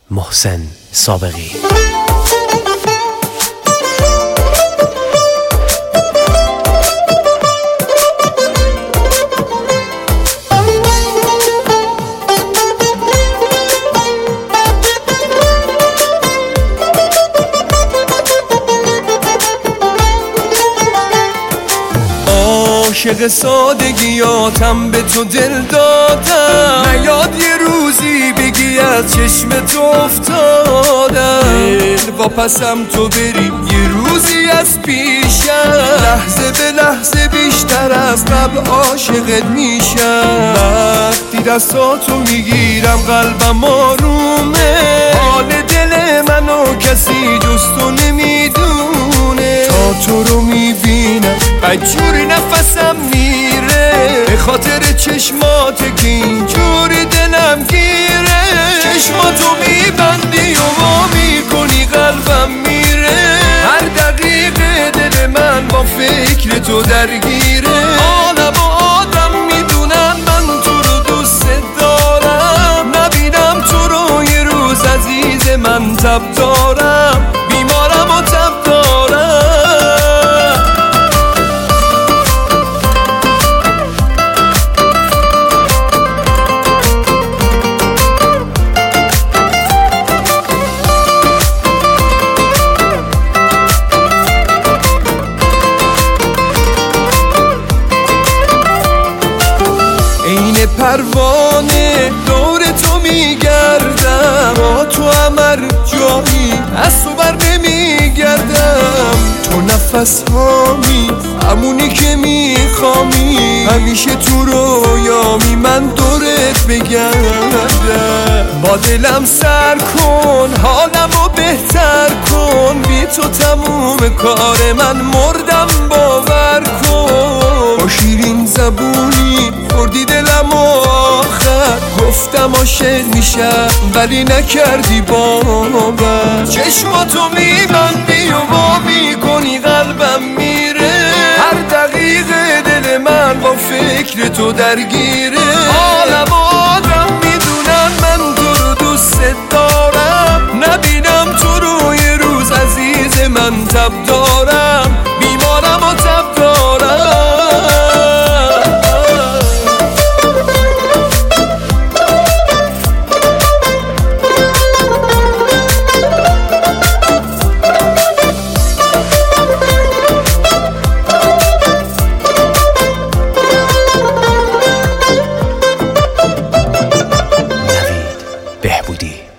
محسن سابقی. عاشق سادگیاتم به تو دل دادم، نیاد یه روزی بگی از چشم تو افتادم. دل واپسم تو بری یه روزی از پیشم، لحظه به لحظه بیشتر از قبل عاشقت میشم. وقتی دستاتو میگیرم قلبم آرومه، حال دل منو کسی جز تو نمیدونه. تا تو رو میبینم بدجوری نفسم میره، به خاطر چشماته که اینجوری دلم گیره. چشماتو میبندی و وا میکنی قلبم میره، هر دقیقه دل من با فکر تو درگیره. عالم و آدم میدونن من تو رو دوست دارم، نبینم تو رو یه روز عزیز من تب دارم، بیمارم و تب دارم. پروانه دور تو میگردم، با تو همر جایی از تو بر نمیگردم. تو نفس هامی همونی که میخوامی، همیشه تو رویامی من دورت بگردم. با دلم سر کن حالمو بهتر کن، بی تو تموم کار من مردم باور کن. با شیرین زبونی بردی دلم آخر، گفتم عاشق میشم ولی نکردی باور. چشماتو میبندی و وا میکنی قلبم میره، هر دقیقه دل من با فکر تو درگیره. عالم و آدم میدونن من تو رو دوست دارم، نبینم تو رو یه روز عزیز من تب دارم، بیمارم و تب دارم. بهبودی.